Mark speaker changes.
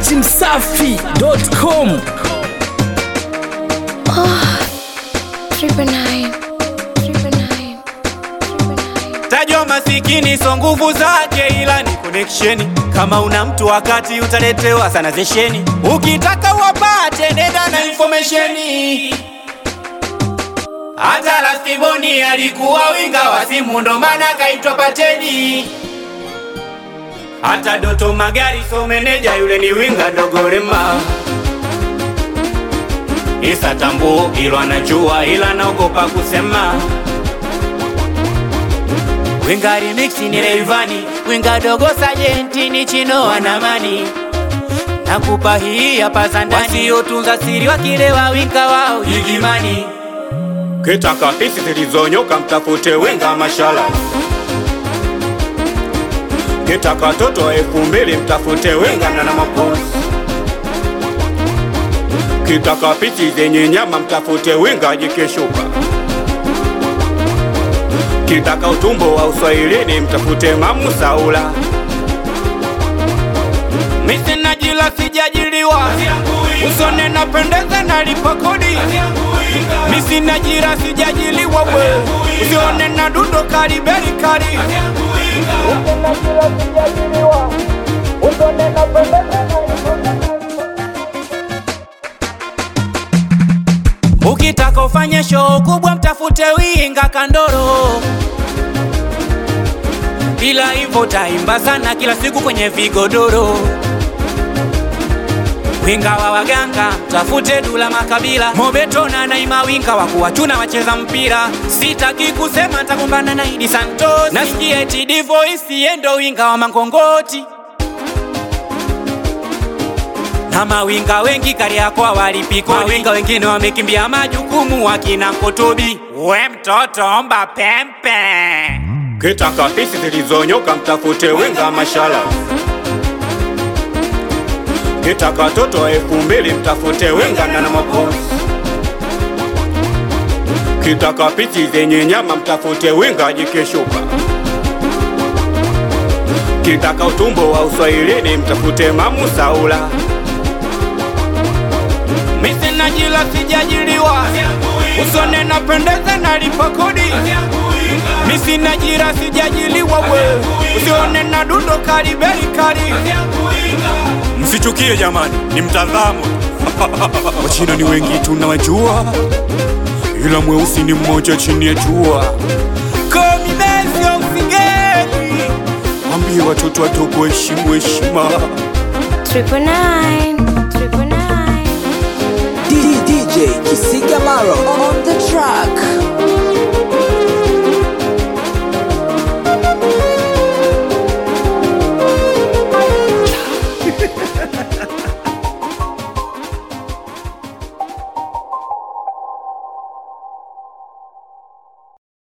Speaker 1: dachimsafi.com.
Speaker 2: Tajwa masikini so nguvu zake ila ni connection. Kama una mtu wakati utaletewa sana zesheni. Ukitaka wapate nenda na information. Hata Lastiboni alikuwa winga wa simu ndo maana kaitwa Pateni. Hata Doto Magari so meneja yule ni winga Dogorema. Isa Tambu ilo anajua ila naogopa kusema. Winga remix ni Rayvanny, winga dogo Sajenti ni Chino Anamani. Nakupa hii hapa Zandani, wasiotunza siri wakilewa winga wao Igimani. Kitaka pisi zilizonyoka mtafute winga Mashala. Kitaka toto 2000 mtafute winga na Mapozi. Kitaka pisi zenye nyama mtafute winga Jikeshuka. Kitaka utumbo wa Uswahilini mtafute Mamu Saula. Misi najila sijajiliwa, usone napendeza nalipa kodi. Misi najira sijajiliwa we, usione na dundo kariberi kari. Misi najila sijajiliwa, usone napendeza nalipa kodi. Ukitaka ufanye show kubwa mtafute winga Kandoro. Bila hivyo taimba sana kila siku kwenye vigodoro. Winga wa waganga mtafute Dula Makabila. Mobeto na Naima winga wa kuwachuna wacheza mpira. Sitaki kusema nitakumbana na Idi Santos. Nasikia eti Divoice yendo winga wa Mangongoti. Na mawinga wengi Kariakoo walipikwa. Mawinga wengine wamekimbia majukumu wakina Kotobi. We mtoto omba pempe. Kitaka pisi zilizonyoka mtafute winga Mashala. Kitaka toto 2000 mtafute winga na Mapozi. Kitaka pisi zenye nyama mtafute winga Jikeshuka. Kitaka utumbo wa Uswahilini mtafute Mamu Saula. Misi najila sijajiliwa, usone napendeza nalipa kodi. Misi najira sijajiliwa we, usione na dundo kariberi kari. Msichukie jamani, ni mtazamo. Wachina ni wengi tunawajua, ila mweusi ni mmoja chini ya jua. Kominezi ya usingeni, ambie watoto wadogo heshimu heshima.
Speaker 3: 999 DJ Kisiga Maro on the track.